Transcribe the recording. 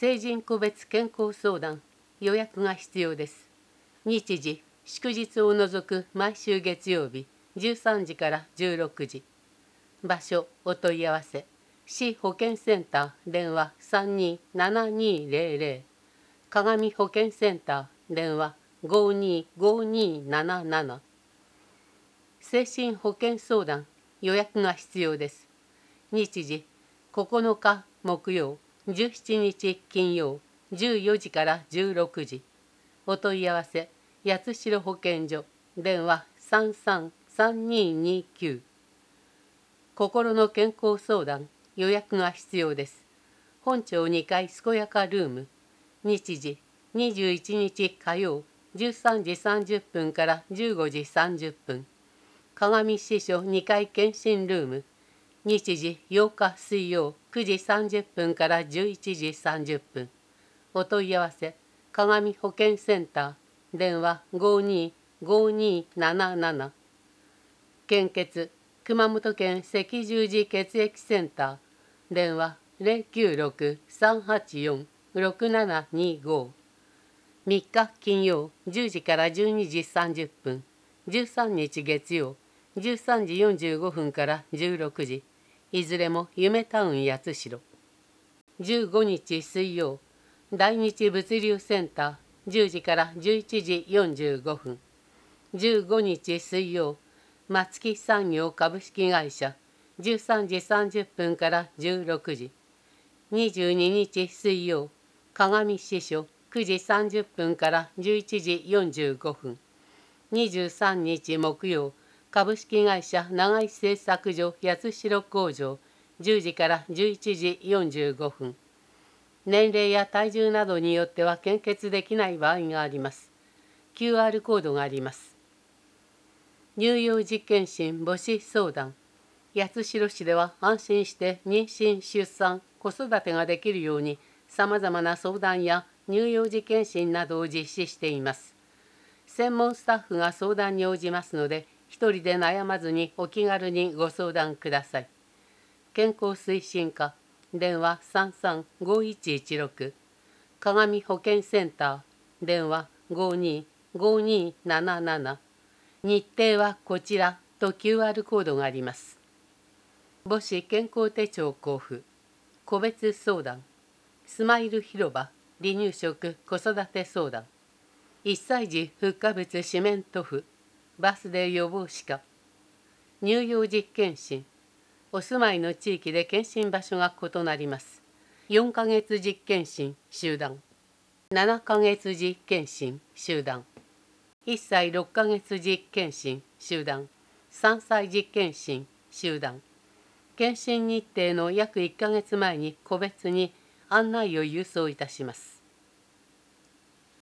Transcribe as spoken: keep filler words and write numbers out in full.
成人個別健康相談、予約が必要です。日時、祝日を除く毎週月曜日、じゅうさんじからじゅうろくじ。場所、お問い合わせ、市保健センター、電話さんにーななにーぜろぜろ、鏡保健センター、電話ごーにーごーにーなななな。精神保健相談、予約が必要です。日時、ここのか木曜、じゅうしちにち金曜、じゅうよじからじゅうろくじ。お問い合わせ、八代保健所、電話さんさんさんにーにーきゅう。心の健康相談、予約が必要です。本町にかい健やかルーム。日時、にじゅういちにち火曜、じゅうさんじさんじゅっぷんからじゅうごじさんじゅっぷん。鏡支所にかい健診ルーム。日時ようか水曜くじさんじゅっぷんからじゅういちじさんじゅっぷん。お問い合わせ、鏡保健センター、電話ごーにーごーにーなななな。献血、熊本県赤十字血液センター、電話ゼロきゅうろくさんはちよんろくななにご。みっか金曜じゅうじからじゅうにじさんじゅっぷん、じゅうさんにち月曜じゅうさんじよんじゅうごふんからじゅうろくじ、いずれも夢タウン八代。じゅうごにち水曜、大日物流センター、じゅうじからじゅういちじよんじゅうごふん。じゅうごにち水曜、松木産業株式会社、じゅうさんじさんじゅっぷんからじゅうろくじ。にじゅうににち水曜、鏡支所くじさんじゅっぷんからじゅういちじよんじゅうごふん。にじゅうさんにち木曜、株式会社長井製作所八代工場、じゅうじからじゅういちじよんじゅうごふん。年齢や体重などによっては献血できない場合があります。キューアール コードがあります。乳幼児健診母子相談。八代市では安心して妊娠・出産・子育てができるようにさまざまな相談や乳幼児健診などを実施しています。専門スタッフが相談に応じますので、一人で悩まずにお気軽にご相談ください。健康推進課、電話さんさんごいちいちろく。鏡保健センター、電話ごーにーごーにーなななな。日程はこちらと キューアール コードがあります。母子健康手帳交付、個別相談、スマイル広場、離乳食子育て相談、いっさい児復化物紙面塗布、バースデー予防歯科、乳幼児健診。お住まいの地域で健診場所が異なります。よんかげつ児健診集団、ななかげつ児健診集団、いっさいろっかげつ児健診集団、さんさい児健診集団。健診日程の約いっかげつまえに個別に案内を郵送いたします。